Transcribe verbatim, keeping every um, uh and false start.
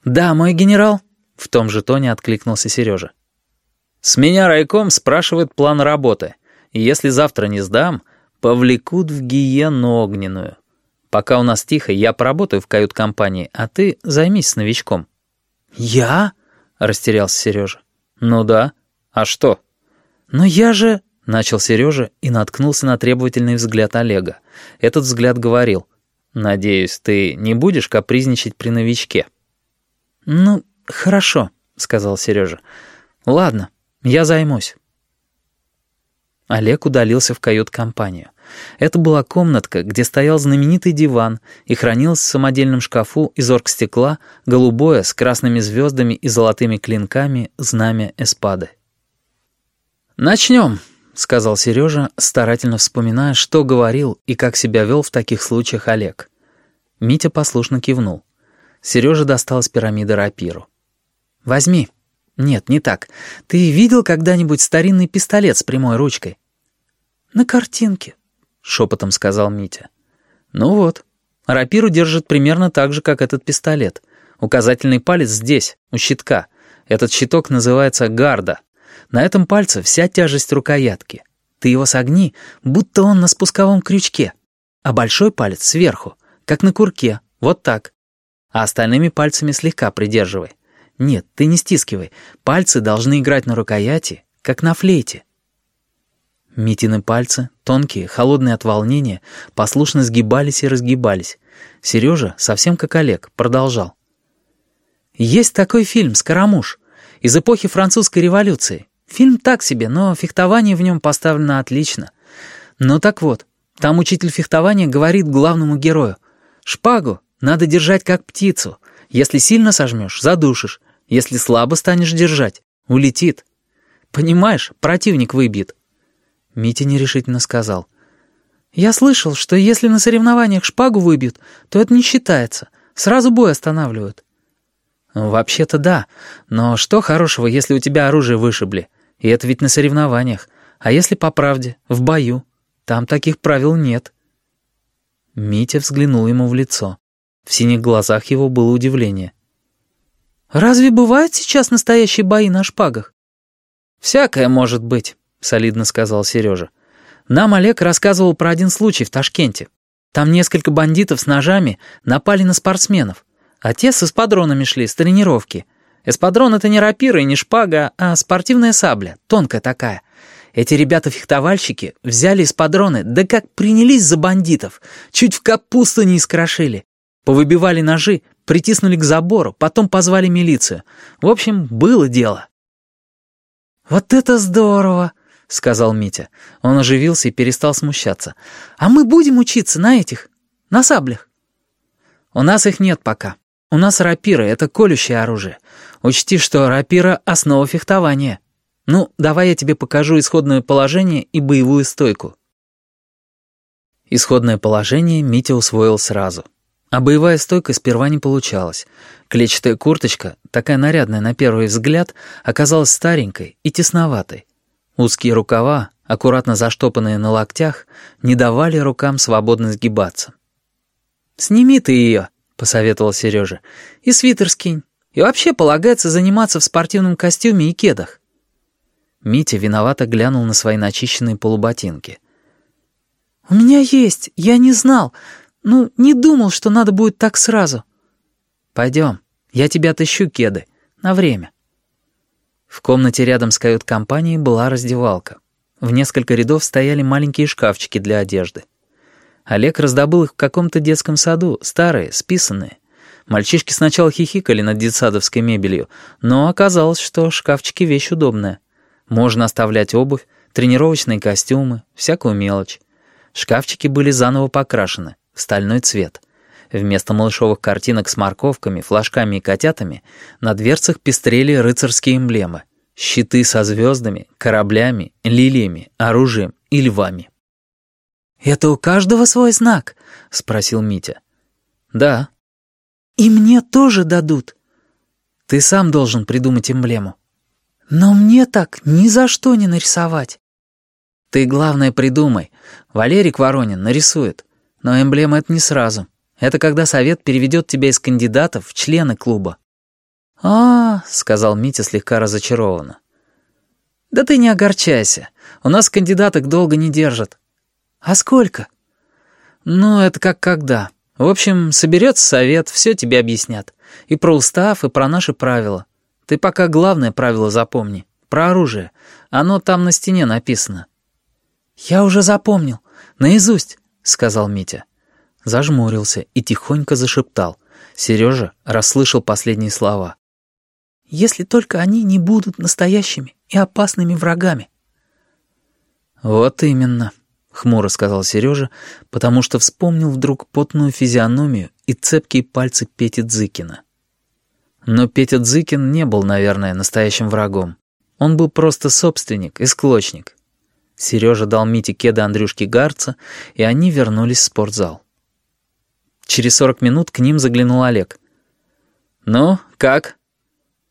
«Да, мой генерал», — в том же тоне откликнулся Сережа. «С меня райком спрашивает план работы, и если завтра не сдам, повлекут в гиену огненную. Пока у нас тихо, я поработаю в кают-компании, а ты займись с новичком». «Я?» — растерялся Сережа. «Ну да. А что?» «Но я же...» — начал Сережа и наткнулся на требовательный взгляд Олега. Этот взгляд говорил: «Надеюсь, ты не будешь капризничать при новичке». «Ну, хорошо», — сказал Сережа. «Ладно, я займусь». Олег удалился в кают-компанию. Это была комнатка, где стоял знаменитый диван и хранилось в самодельном шкафу из оргстекла голубое с красными звездами и золотыми клинками знамя эспады. «Начнем», — сказал Сережа, старательно вспоминая, что говорил и как себя вел в таких случаях Олег. Митя послушно кивнул. Сережа достал из пирамиды рапиру. «Возьми. Нет, не так. Ты видел когда-нибудь старинный пистолет с прямой ручкой?» «На картинке», — шепотом сказал Митя. «Ну вот. Рапиру держит примерно так же, как этот пистолет. Указательный палец здесь, у щитка. Этот щиток называется гарда. На этом пальце вся тяжесть рукоятки. Ты его согни, будто он на спусковом крючке. А большой палец сверху, как на курке, вот так. А остальными пальцами слегка придерживай. Нет, ты не стискивай. Пальцы должны играть на рукояти, как на флейте». Митины пальцы, тонкие, холодные от волнения, послушно сгибались и разгибались. Сережа, совсем как Олег, продолжал. «Есть такой фильм «Скоромуш» из эпохи французской революции. Фильм так себе, но фехтование в нем поставлено отлично. Ну так вот, там учитель фехтования говорит главному герою: «Шпагу надо держать как птицу. Если сильно сожмешь, задушишь. Если слабо станешь держать, улетит. Понимаешь, противник выбит». Митя нерешительно сказал: «Я слышал, что если на соревнованиях шпагу выбьют, то это не считается. Сразу бой останавливают». «Вообще-то да. Но что хорошего, если у тебя оружие вышибли? И это ведь на соревнованиях. А если по правде, в бою? Там таких правил нет». Митя взглянул ему в лицо. В синих глазах его было удивление. «Разве бывают сейчас настоящие бои на шпагах?» «Всякое может быть», — солидно сказал Сережа. «Нам Олег рассказывал про один случай в Ташкенте. Там несколько бандитов с ножами напали на спортсменов, а те с эспадронами шли с тренировки. Эспадрон — это не рапира и не шпага, а спортивная сабля, тонкая такая. Эти ребята-фехтовальщики взяли эспадроны, да как принялись за бандитов, чуть в капусту не искрошили. Повыбивали ножи, притиснули к забору, потом позвали милицию. В общем, было дело». «Вот это здорово!» — сказал Митя. Он оживился и перестал смущаться. «А мы будем учиться на этих, на саблях?» «У нас их нет пока. У нас рапиры — это колющее оружие. Учти, что рапира — основа фехтования. Ну, давай я тебе покажу исходное положение и боевую стойку». Исходное положение Митя усвоил сразу. А боевая стойка сперва не получалась. Клетчатая курточка, такая нарядная на первый взгляд, оказалась старенькой и тесноватой. Узкие рукава, аккуратно заштопанные на локтях, не давали рукам свободно сгибаться. «Сними ты ее», — посоветовал Сережа, — «и свитер скинь. И вообще полагается заниматься в спортивном костюме и кедах». Митя виновато глянул на свои начищенные полуботинки. «У меня есть, я не знал. Ну, не думал, что надо будет так сразу». «Пойдем, я тебе отыщу кеды. На время». В комнате рядом с кают-компанией была раздевалка. В несколько рядов стояли маленькие шкафчики для одежды. Олег раздобыл их в каком-то детском саду, старые, списанные. Мальчишки сначала хихикали над детсадовской мебелью, но оказалось, что шкафчики — вещь удобная. Можно оставлять обувь, тренировочные костюмы, всякую мелочь. Шкафчики были заново покрашены в стальной цвет. Вместо малышовых картинок с морковками, флажками и котятами на дверцах пестрели рыцарские эмблемы. Щиты со звездами, кораблями, лилиями, оружием и львами. «Это у каждого свой знак?» — спросил Митя. «Да». «И мне тоже дадут?» «Ты сам должен придумать эмблему». «Но мне так ни за что не нарисовать». «Ты, главное, придумай. Валерик Воронин нарисует. Но эмблема — это не сразу. Это когда совет переведет тебя из кандидатов в члены клуба. «А, — сказал Митя слегка разочарованно. — Да ты не огорчайся. У нас кандидаток долго не держат». «А сколько?» «Ну, это как когда. В общем, соберется совет, все тебе объяснят. И про устав, и про наши правила. Ты пока главное правило запомни. Про оружие. Оно там на стене написано». «Я уже запомнил. Наизусть», — сказал Митя. Зажмурился и тихонько зашептал. Сережа расслышал последние слова. «Если только они не будут настоящими и опасными врагами». «Вот именно», — хмуро сказал Сережа, потому что вспомнил вдруг потную физиономию и цепкие пальцы Пети Дзыкина. Но Петя Дзыкин не был, наверное, настоящим врагом. Он был просто собственник и склочник. Сережа дал Мите кеды Андрюшки Гарца, и они вернулись в спортзал. Через сорок минут к ним заглянул Олег. «Ну, как?»